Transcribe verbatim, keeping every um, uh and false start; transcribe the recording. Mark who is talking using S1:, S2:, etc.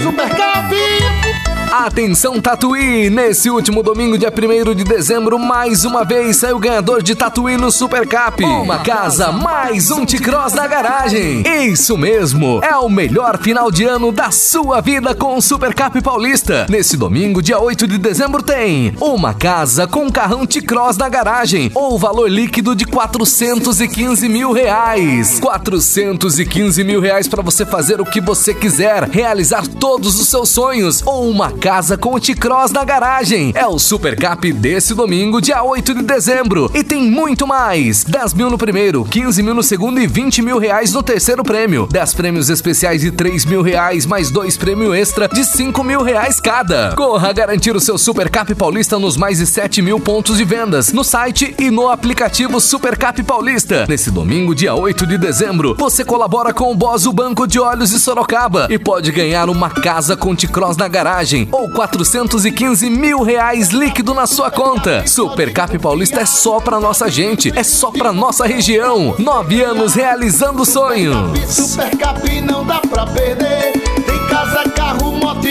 S1: Supercap.
S2: Atenção Tatuí, nesse último domingo, dia primeiro de dezembro, mais uma vez saiu o ganhador de Tatuí no Supercap. Uma casa, mais um T-Cross na garagem. Isso mesmo, é o melhor final de ano da sua vida com o Supercap Paulista. Nesse domingo, dia oito de dezembro, tem uma casa com um carrão T-Cross na garagem, ou valor líquido de quatrocentos e quinze mil reais. quatrocentos e quinze mil reais para você fazer o que você quiser, realizar todos os seus sonhos, ou uma casa com o T-Cross na garagem. É o Supercap desse domingo, dia oito de dezembro. E tem muito mais. dez mil no primeiro, quinze mil no segundo e vinte mil reais no terceiro prêmio. dez prêmios especiais de três mil reais, mais dois prêmios extra de cinco mil reais cada. Corra garantir o seu Supercap Paulista nos mais de sete mil pontos de vendas, no site e no aplicativo Supercap Paulista. Nesse domingo, dia oito de dezembro, você colabora com o Bozo Banco de Olhos de Sorocaba e pode ganhar uma casa com T-Cross na garagem ou quatrocentos e quinze mil reais líquido na sua conta. Supercap Paulista é só pra nossa gente, é só pra nossa região. Nove anos realizando sonhos.
S1: Supercap não dá pra perder. Tem casa, carro, moto